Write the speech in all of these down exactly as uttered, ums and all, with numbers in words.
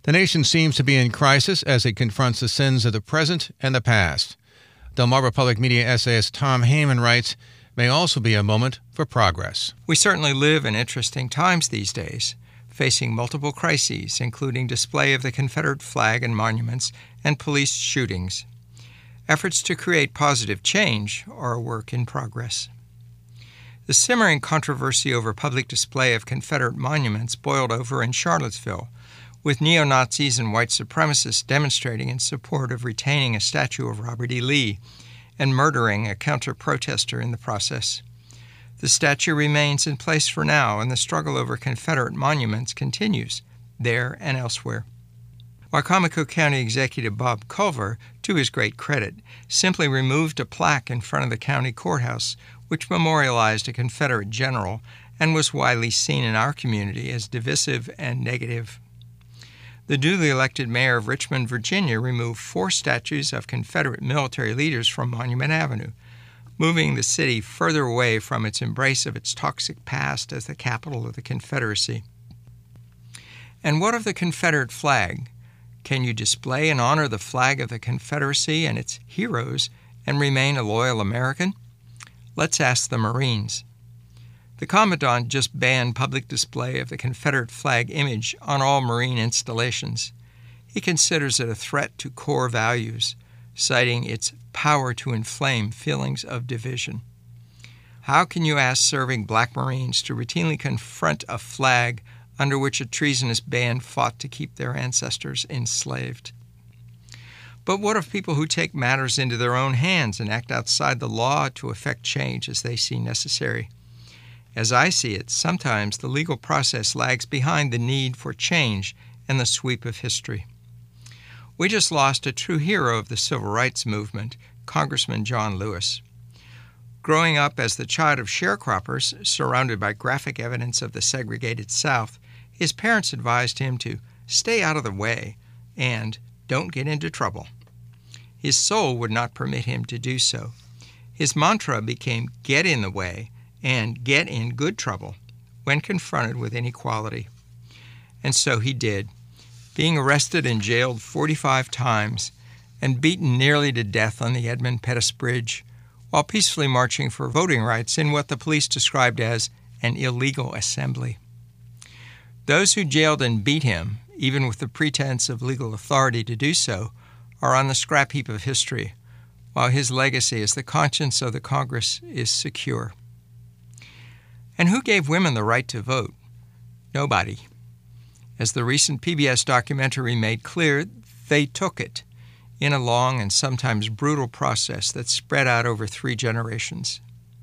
The nation seems to be in crisis as it confronts the sins of the present and the past. Delmarva Public Media essayist Tom Heyman writes, may also be a moment for progress. We certainly live in interesting times these days, facing multiple crises, including display of the Confederate flag and monuments and police shootings. Efforts to create positive change are a work in progress. The simmering controversy over public display of Confederate monuments boiled over in Charlottesville, with neo-Nazis and white supremacists demonstrating in support of retaining a statue of Robert E. Lee and murdering a counter-protester in the process. The statue remains in place for now, and the struggle over Confederate monuments continues, there and elsewhere. Wicomico County Executive Bob Culver, to his great credit, simply removed a plaque in front of the county courthouse which memorialized a Confederate general and was widely seen in our community as divisive and negative. The duly elected mayor of Richmond, Virginia, removed four statues of Confederate military leaders from Monument Avenue, moving the city further away from its embrace of its toxic past as the capital of the Confederacy. And what of the Confederate flag? Can you display and honor the flag of the Confederacy and its heroes and remain a loyal American? Let's ask the Marines. The Commandant just banned public display of the Confederate flag image on all Marine installations. He considers it a threat to core values, citing its power to inflame feelings of division. How can you ask serving black Marines to routinely confront a flag under which a treasonous band fought to keep their ancestors enslaved? But what of people who take matters into their own hands and act outside the law to effect change as they see necessary? As I see it, sometimes the legal process lags behind the need for change and the sweep of history. We just lost a true hero of the civil rights movement, Congressman John Lewis. Growing up as the child of sharecroppers, surrounded by graphic evidence of the segregated South, his parents advised him to stay out of the way and don't get into trouble. His soul would not permit him to do so. His mantra became get in the way and get in good trouble when confronted with inequality. And so he did, being arrested and jailed forty-five times and beaten nearly to death on the Edmund Pettus Bridge while peacefully marching for voting rights in what the police described as an illegal assembly. Those who jailed and beat him, even with the pretense of legal authority to do so, are on the scrap heap of history, while his legacy as the conscience of the Congress is secure. And who gave women the right to vote? Nobody. As the recent P B S documentary made clear, they took it in a long and sometimes brutal process that spread out over three generations.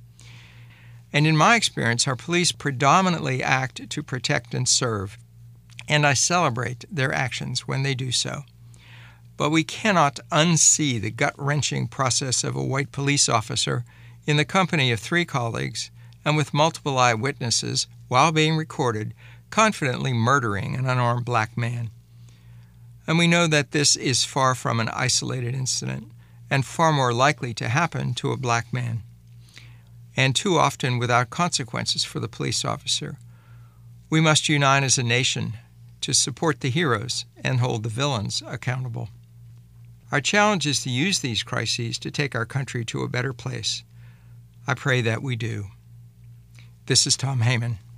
And in my experience, our police predominantly act to protect and serve, and I celebrate their actions when they do so. But we cannot unsee the gut-wrenching process of a white police officer in the company of three colleagues and with multiple eyewitnesses, while being recorded, confidently murdering an unarmed black man. And we know that this is far from an isolated incident and far more likely to happen to a black man, and too often without consequences for the police officer. We must unite as a nation to support the heroes and hold the villains accountable. Our challenge is to use these crises to take our country to a better place. I pray that we do. This is Tom Heyman.